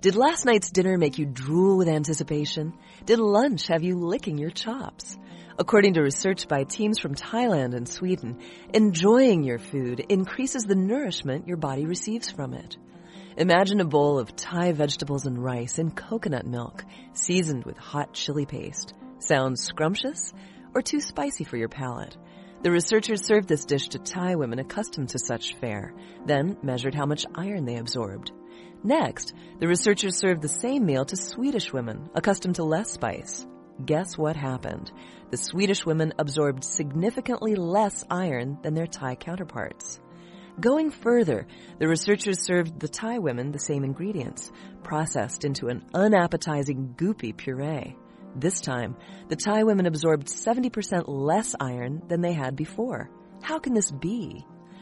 Did last night's dinner make you drool with anticipation? Did lunch have you licking your chops? According to research by teams from Thailand and Sweden, enjoying your food increases the nourishment your body receives from it. Imagine a bowl of Thai vegetables and rice in coconut milk, seasoned with hot chili paste. Sounds scrumptious or too spicy for your palate? The researchers served this dish to Thai women accustomed to such fare, then measured how much iron they absorbed. Next, the researchers served the same meal to Swedish women accustomed to less spice. Guess what happened? The Swedish women absorbed significantly less iron than their Thai counterparts. Going further, the researchers served the Thai women the same ingredients, processed into an unappetizing goopy puree. This time, the Thai women absorbed 70% less iron than they had before. How can this be?